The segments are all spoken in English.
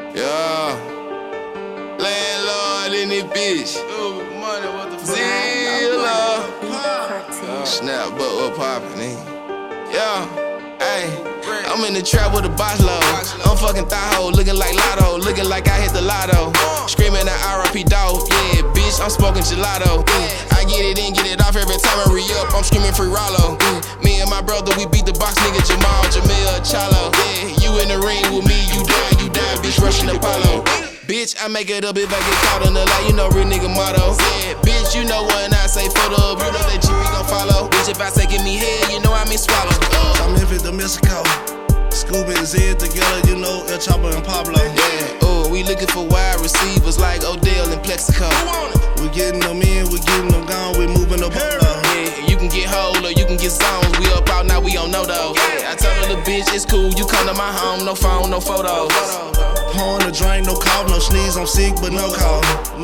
Yeah. Landlord in this bitch. Money, what the fuck? Zilla. Snap, but what poppin', Yeah. Ayy, I'm in the trap with a box load. I'm fucking thigh-ho, looking like Lotto, looking like I hit the lotto. Screaming at RIP dog, yeah, bitch, I'm smoking gelato. I get it in, get it off every time I re-up, I'm screaming free Rollo. Me and my brother, we beat the box nigga Jamal, Jamil, Chalo. Yeah, you in the ring with me, you die, bitch, rushing Apollo. Bitch, I make it up if I get caught in the light, you know real nigga motto. Yeah, bitch, you know when I say photo up, you know that G gon' follow. Bitch, if I say give me head, you know I mean swallow. I'm Memphis to Mexico. Scooby and Zed together, you know El Chapo and Pablo. Yeah, we looking for wide receivers like Odell and Plexico. We getting them in, we getting them gone, we moving up. Yeah, you can get whole or you can get zones. We up out now, we on no though. Yeah, I told her the bitch it's cool, you come to my home, no phone, no photos. Pouring the drink, no cough, no sneeze, I'm sick, but no call.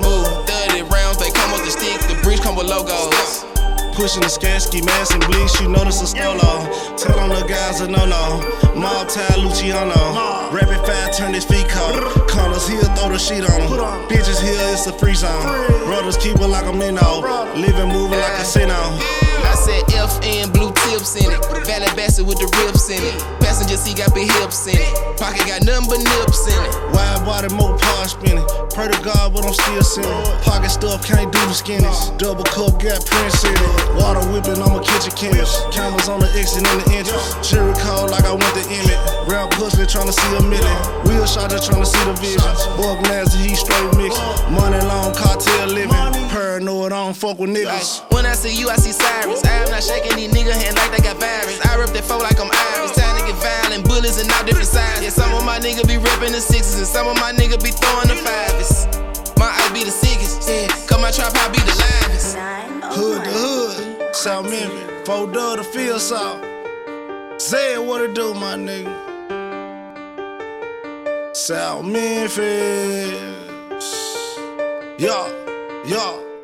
30 rounds, they come with the stick, the breach come with logos. Pushing the Skansky, mask and bleach, you know this a stolo. Tell them the guys a no-no. Maltile Luciano. Rapid fire, turn his feet cold. Connors here, throw the sheet on them. Bitches here, it's a free zone. Brothers keep it like a minnow. Living, moving like a casino. I said FN, blue tips in it. Valley Bassett with the rips in it. Passenger seat got big hips in it. Pocket got nothing but nips in it. Wide body, more power spinning. Pray to God, but I'm still sinning. Pocket stuff, can't do the skinnies. Double cup, got Prince in it. Water whipping, I'm a kitchen chemist. Cameras on the exit and the entrance. Cherry cold like I went to Emmett. Rap hustling, tryna see a million. Wheel shot, just tryna see the vision. Bug nasty, he straight mixing. Money long, cartel living. Paranoid, I don't fuck with niggas. When I see you, I see sirens. I am not shaking these nigga hands like they got virus. I rip that foe like I'm Irish. Time to get violent, bullets and all different sizes. Yeah, some of my niggas be ripping the sixes and some of my niggas be throwing the fives. My eyes be the sickest, yeah. Cause my trap I be the livest. Hood to hood, South Memphis, 4 Dub the field south. Say what it do, my nigga. South Memphis. Yeah, yeah.